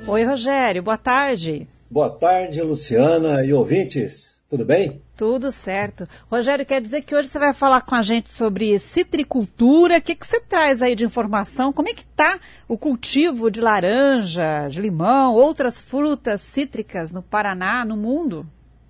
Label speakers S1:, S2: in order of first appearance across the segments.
S1: Oi, Rogério, boa tarde.
S2: Boa tarde, Luciana e ouvintes. Tudo bem?
S1: Tudo certo. Rogério, quer dizer que hoje você vai falar com a gente sobre citricultura. O que você traz aí de informação? Como é que está o cultivo de laranja, de limão, outras frutas cítricas no Paraná, no mundo?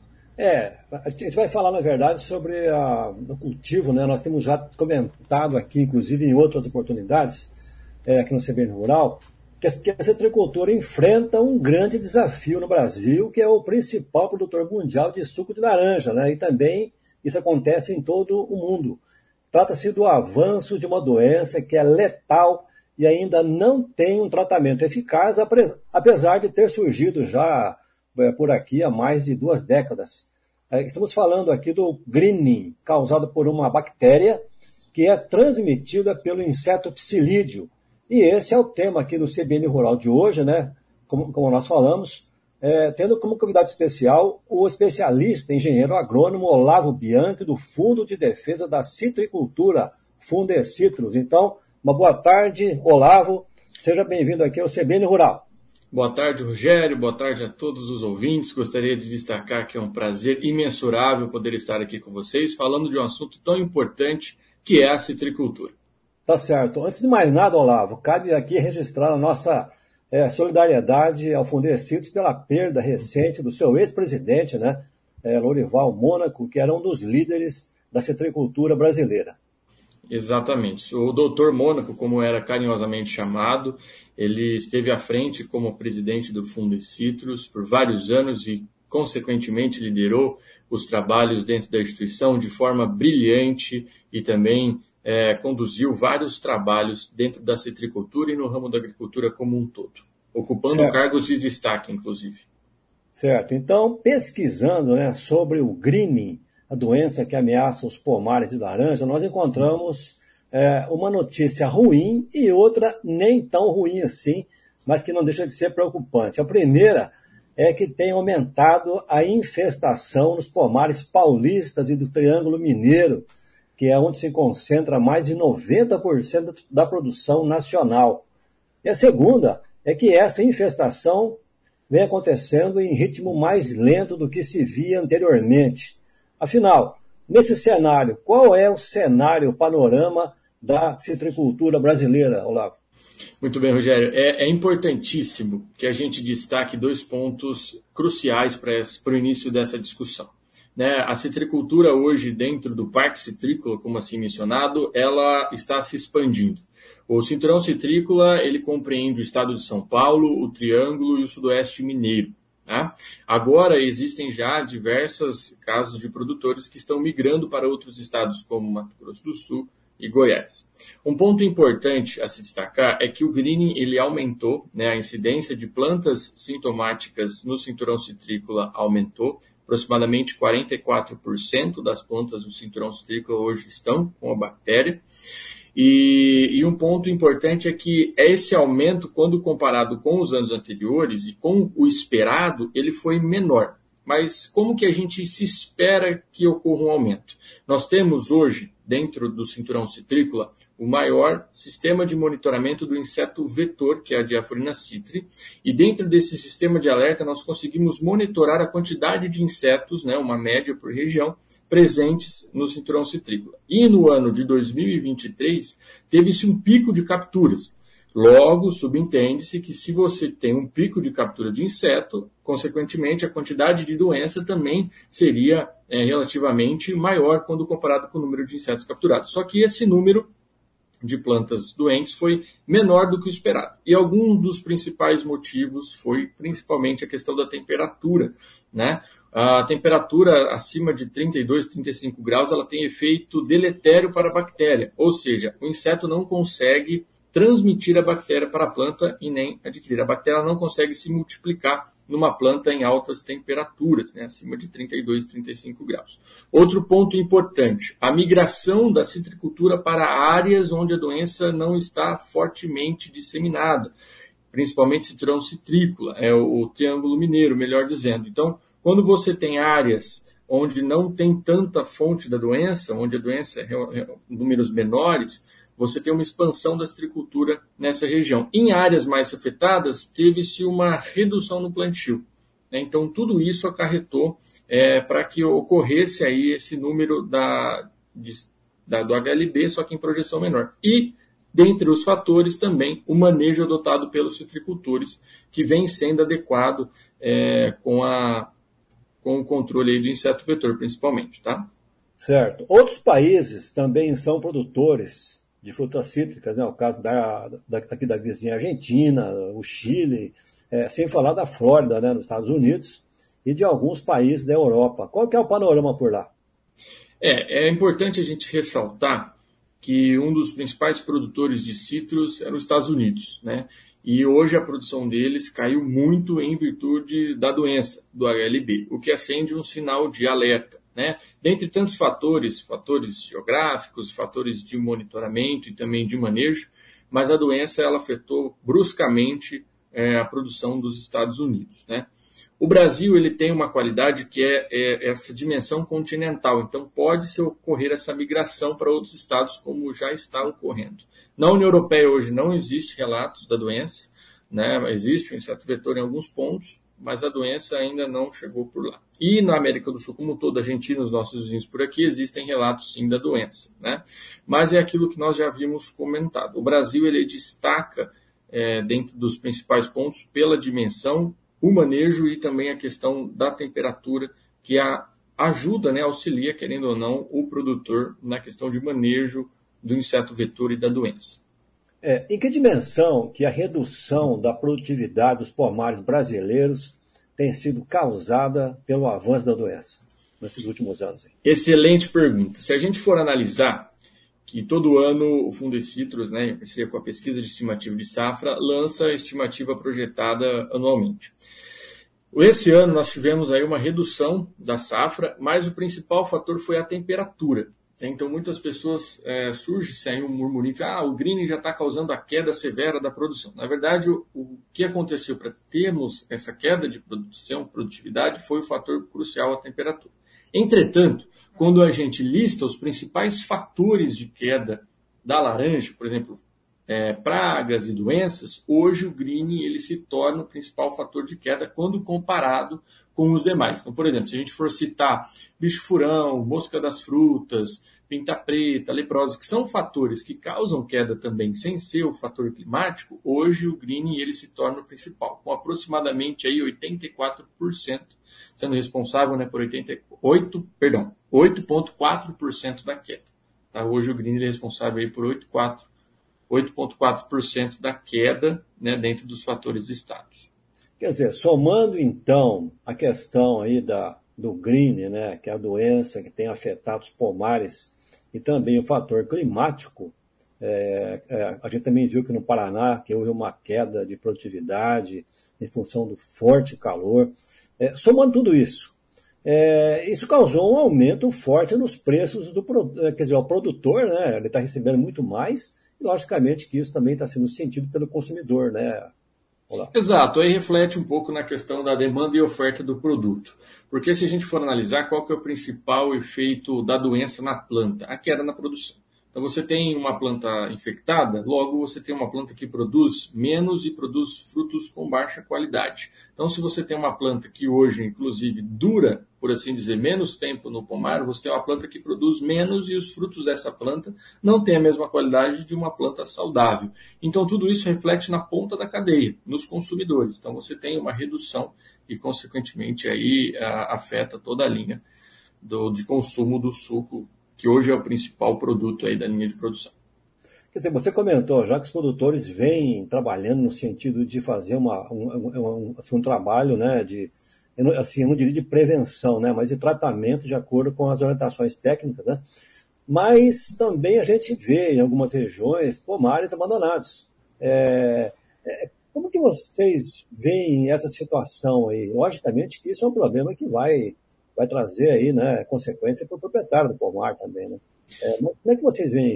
S2: A gente vai falar, na verdade, sobre o cultivo, né? Nós temos já comentado aqui, inclusive em outras oportunidades, aqui no CBN Rural, que a citricultura enfrenta um grande desafio no Brasil, que é o principal produtor mundial de suco de laranja, né? E também isso acontece em todo o mundo. Trata-se do avanço de uma doença que é letal e ainda não tem um tratamento eficaz, apesar de ter surgido já por aqui há mais de 2 décadas. Estamos falando aqui do greening, causado por uma bactéria que é transmitida pelo inseto psilídeo. E esse é o tema aqui no CBN Rural de hoje, né? Como nós falamos, tendo como convidado especial o especialista engenheiro agrônomo Olavo Bianchi, do Fundo de Defesa da Citricultura, Fundecitrus. Então, uma boa tarde, Olavo. Seja bem-vindo aqui ao CBN Rural.
S3: Boa tarde, Rogério. Boa tarde a todos os ouvintes. Gostaria de destacar que é um prazer imensurável poder estar aqui com vocês, falando de um assunto tão importante que é a citricultura.
S2: Tá certo. Antes de mais nada, Olavo, cabe aqui registrar a nossa solidariedade ao Fundecitrus pela perda recente do seu ex-presidente, né, Lorival Mônaco, que era um dos líderes da citricultura brasileira.
S3: Exatamente. O doutor Mônaco, como era carinhosamente chamado, ele esteve à frente como presidente do Fundecitrus por vários anos e, consequentemente, liderou os trabalhos dentro da instituição de forma brilhante e também conduziu vários trabalhos dentro da citricultura e no ramo da agricultura como um todo, ocupando cargos de destaque, inclusive.
S2: Certo. Então, pesquisando, né, sobre o greening, a doença que ameaça os pomares de laranja, nós encontramos uma notícia ruim e outra nem tão ruim assim, mas que não deixa de ser preocupante. A primeira é que tem aumentado a infestação nos pomares paulistas e do Triângulo Mineiro, que é onde se concentra mais de 90% da produção nacional. E a segunda é que essa infestação vem acontecendo em ritmo mais lento do que se via anteriormente. Afinal, nesse cenário, qual é o cenário, o panorama da citricultura brasileira, Olavo?
S3: Muito bem, Rogério. É importantíssimo que a gente destaque 2 pontos cruciais para o início dessa discussão. A citricultura hoje, dentro do Parque Citrícola, como assim mencionado, ela está se expandindo. O cinturão citrícola, ele compreende o estado de São Paulo, o Triângulo e o Sudoeste Mineiro. Tá? Agora, existem já diversos casos de produtores que estão migrando para outros estados, como Mato Grosso do Sul e Goiás. Um ponto importante a se destacar é que o greening ele aumentou, a incidência de plantas sintomáticas no cinturão citrícola aumentou, aproximadamente 44% das plantas do cinturão citrícola hoje estão com a bactéria. E um ponto importante é que esse aumento, quando comparado com os anos anteriores e com o esperado, ele foi menor. Mas como que a gente se espera que ocorra um aumento? Nós temos hoje, dentro do cinturão citrícola, o maior sistema de monitoramento do inseto vetor, que é a Diaphorina citri, e dentro desse sistema de alerta nós conseguimos monitorar a quantidade de insetos, uma média por região, presentes no cinturão citrícola. E no ano de 2023, teve-se um pico de capturas. Logo, subentende-se que se você tem um pico de captura de inseto, consequentemente, a quantidade de doença também seria relativamente maior quando comparado com o número de insetos capturados. Só que esse número de plantas doentes foi menor do que o esperado. E algum dos principais motivos foi principalmente a questão da temperatura, A temperatura acima de 32, 35 graus, ela tem efeito deletério para a bactéria, ou seja, o inseto não consegue transmitir a bactéria para a planta e nem adquirir. A bactéria não consegue se multiplicar numa planta em altas temperaturas, acima de 32, 35 graus. Outro ponto importante, a migração da citricultura para áreas onde a doença não está fortemente disseminada, principalmente cinturão citrícola, o Triângulo Mineiro, melhor dizendo. Então, quando você tem áreas onde não tem tanta fonte da doença, onde a doença é números menores, você tem uma expansão da citricultura nessa região. Em áreas mais afetadas, teve-se uma redução no plantio. Então, tudo isso acarretou para que ocorresse aí esse número do HLB, só que em projeção menor. E, dentre os fatores, também o manejo adotado pelos citricultores, que vem sendo adequado com o controle aí do inseto vetor, principalmente, tá?
S2: Certo. Outros países também são produtores de frutas cítricas, né? O caso aqui da vizinha Argentina, o Chile, sem falar da Flórida, né, nos Estados Unidos, e de alguns países da Europa. Qual que é o panorama por lá?
S3: É importante a gente ressaltar que um dos principais produtores de citros era os Estados Unidos, né? E hoje a produção deles caiu muito em virtude da doença do HLB, o que acende um sinal de alerta, né? Dentre tantos fatores geográficos, fatores de monitoramento e também de manejo, mas a doença ela afetou bruscamente a produção dos Estados Unidos, né? O Brasil ele tem uma qualidade que é essa dimensão continental, então pode-se ocorrer essa migração para outros estados, como já está ocorrendo. Na União Europeia hoje não existe relatos da doença, né? Existe o inseto vetor em alguns pontos, mas a doença ainda não chegou por lá. E na América do Sul, como toda a Argentina, os nossos vizinhos por aqui, existem relatos sim da doença, né? Mas é aquilo que nós já havíamos comentado. O Brasil ele destaca dentro dos principais pontos pela dimensão, o manejo e também a questão da temperatura, que ajuda, né, auxilia, querendo ou não, o produtor na questão de manejo do inseto vetor e da doença.
S2: Em que dimensão que a redução da produtividade dos pomares brasileiros tem sido causada pelo avanço da doença nesses últimos anos?
S3: Excelente pergunta. Se a gente for analisar que todo ano o Fundecitrus, né, em parceria com a pesquisa de estimativa de safra, lança a estimativa projetada anualmente. Esse ano nós tivemos aí uma redução da safra, mas o principal fator foi a temperatura. Então muitas pessoas surge-se aí um murmurinho que o greening já está causando a queda severa da produção. Na verdade, o que aconteceu para termos essa queda de produtividade foi o fator crucial, a temperatura. Entretanto, quando a gente lista os principais fatores de queda da laranja, por exemplo, pragas e doenças, hoje o greening ele se torna o principal fator de queda quando comparado com os demais. Então, por exemplo, se a gente for citar bicho-furão, mosca das frutas, pinta preta, leprose, que são fatores que causam queda também sem ser o fator climático, hoje o greening ele se torna o principal, com aproximadamente aí 84% sendo responsável, né, por 8,4% da queda. Tá? Hoje o greening é responsável aí por 8,4% da queda, né, dentro dos fatores listados.
S2: Quer dizer, somando então a questão aí do green, né, que é a doença que tem afetado os pomares, e também o fator climático, a gente também viu que no Paraná que houve uma queda de produtividade em função do forte calor. Somando tudo isso, isso causou um aumento forte nos preços quer dizer, o produtor, né, ele está recebendo muito mais, e logicamente que isso também está sendo sentido pelo consumidor, né? Olá.
S3: Exato, aí reflete um pouco na questão da demanda e oferta do produto. Porque se a gente for analisar qual que é o principal efeito da doença na planta, a queda na produção. Então você tem uma planta infectada, logo você tem uma planta que produz menos e produz frutos com baixa qualidade. Então se você tem uma planta que hoje, inclusive, dura, por assim dizer, menos tempo no pomar, você tem uma planta que produz menos e os frutos dessa planta não têm a mesma qualidade de uma planta saudável. Então tudo isso reflete na ponta da cadeia, nos consumidores. Então você tem uma redução e, consequentemente, aí afeta toda a linha de consumo do suco, que hoje é o principal produto aí da linha de produção.
S2: Quer dizer, você comentou já que os produtores vêm trabalhando no sentido de fazer um trabalho, né, assim, eu não diria de prevenção, né, mas de tratamento de acordo com as orientações técnicas, né? Mas também a gente vê em algumas regiões pomares abandonados. Como que vocês veem essa situação aí? Logicamente que isso é um problema que vai trazer aí, né, consequência para o proprietário do pomar também, né? Mas como é que vocês veem isso?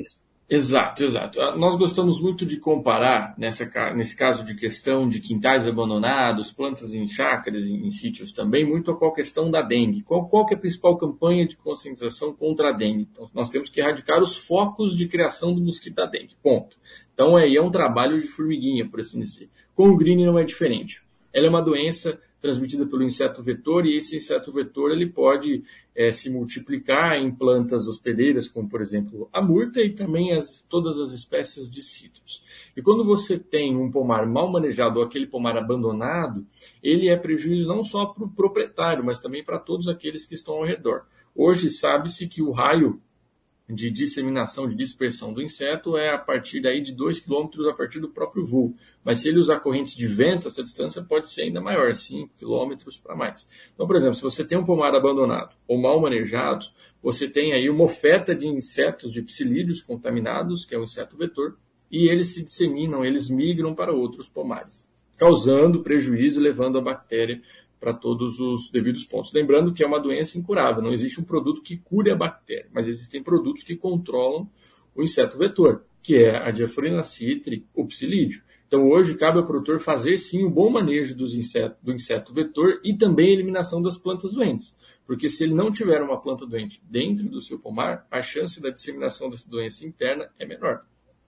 S3: Exato, exato. Nós gostamos muito de comparar, nesse caso de questão de quintais abandonados, plantas em chácaras, em sítios também, muito com a questão da dengue. Qual que é a principal campanha de conscientização contra a dengue? Então, nós temos que erradicar os focos de criação do mosquito da dengue, ponto. Então, aí é um trabalho de formiguinha, por assim dizer. Com o Green não é diferente. Ela é uma doença transmitida pelo inseto vetor, e esse inseto vetor ele pode se multiplicar em plantas hospedeiras, como por exemplo a murta, e também todas as espécies de citros. E quando você tem um pomar mal manejado ou aquele pomar abandonado, ele é prejuízo não só para o proprietário, mas também para todos aqueles que estão ao redor. Hoje sabe-se que o raio de disseminação, de dispersão do inseto é a partir daí de 2 km a partir do próprio voo. Mas se ele usar correntes de vento, essa distância pode ser ainda maior, 5 km para mais. Então, por exemplo, se você tem um pomar abandonado ou mal manejado, você tem aí uma oferta de insetos, de psilídeos contaminados, que é o inseto vetor, e eles se disseminam, eles migram para outros pomares, causando prejuízo, levando a bactéria para todos os devidos pontos. Lembrando que é uma doença incurável, não existe um produto que cure a bactéria, mas existem produtos que controlam o inseto vetor, que é a Diaphorina citri, o psilídeo. Então hoje cabe ao produtor fazer sim um bom manejo do inseto vetor e também a eliminação das plantas doentes, porque se ele não tiver uma planta doente dentro do seu pomar, a chance da disseminação dessa doença interna é menor.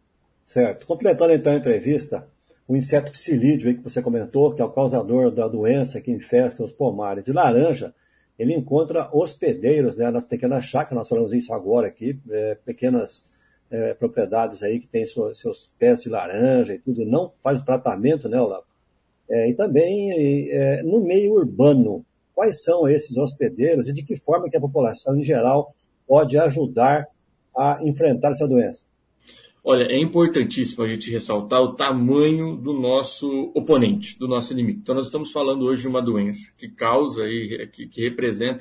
S2: Certo. Completando então a entrevista, o inseto psilídeo aí que você comentou, que é o causador da doença que infesta os pomares de laranja, ele encontra hospedeiros, né, nas pequenas chácaras, nós falamos isso agora aqui, pequenas propriedades aí que tem seus pés de laranja e tudo, não faz o tratamento, né, Olavo? E também no meio urbano, quais são esses hospedeiros e de que forma que a população em geral pode ajudar a enfrentar essa doença?
S3: Olha, é importantíssimo a gente ressaltar o tamanho do nosso oponente, do nosso inimigo. Então, nós estamos falando hoje de uma doença que causa, que representa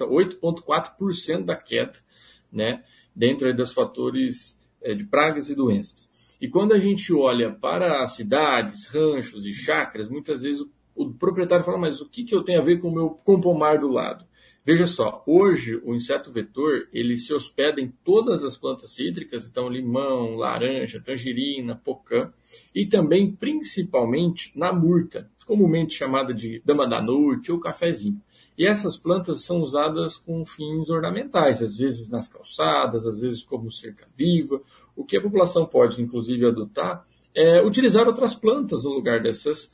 S3: 8,4% da queda, né, dentro aí dos fatores de pragas e doenças. E quando a gente olha para as cidades, ranchos e chácaras, muitas vezes o proprietário fala, mas o que eu tenho a ver com o pomar do lado? Veja só, hoje o inseto vetor, ele se hospeda em todas as plantas cítricas, então limão, laranja, tangerina, pocã, e também principalmente na murta, comumente chamada de dama da noite ou cafezinho. E essas plantas são usadas com fins ornamentais, às vezes nas calçadas, às vezes como cerca-viva. O que a população pode, inclusive, adotar é utilizar outras plantas no lugar dessas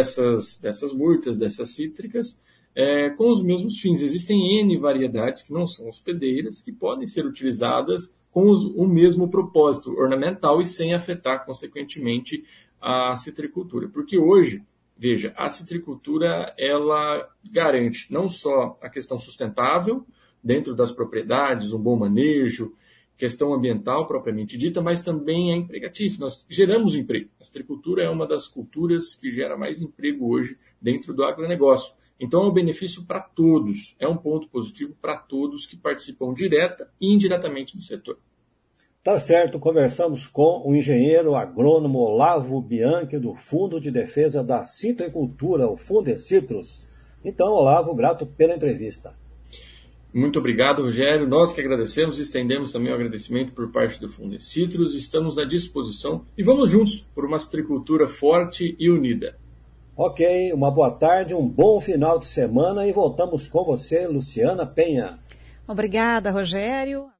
S3: murtas, dessas cítricas, com os mesmos fins. Existem N variedades que não são hospedeiras, que podem ser utilizadas com o mesmo propósito ornamental e sem afetar, consequentemente, a citricultura. Porque hoje, veja, a citricultura ela garante não só a questão sustentável dentro das propriedades, um bom manejo, questão ambiental propriamente dita, mas também é empregatícia. Nós geramos emprego. A citricultura é uma das culturas que gera mais emprego hoje dentro do agronegócio. Então, é um benefício para todos, é um ponto positivo para todos que participam direta e indiretamente do setor.
S2: Tá certo, conversamos com o engenheiro agrônomo Olavo Bianchi, do Fundo de Defesa da Citricultura, o Fundecitrus. Então, Olavo, grato pela entrevista.
S3: Muito obrigado, Rogério. Nós que agradecemos e estendemos também o agradecimento por parte do Fundecitrus. Estamos à disposição e vamos juntos por uma citricultura forte e unida.
S2: Ok, uma boa tarde, um bom final de semana e voltamos com você, Luciana Penha.
S1: Obrigada, Rogério.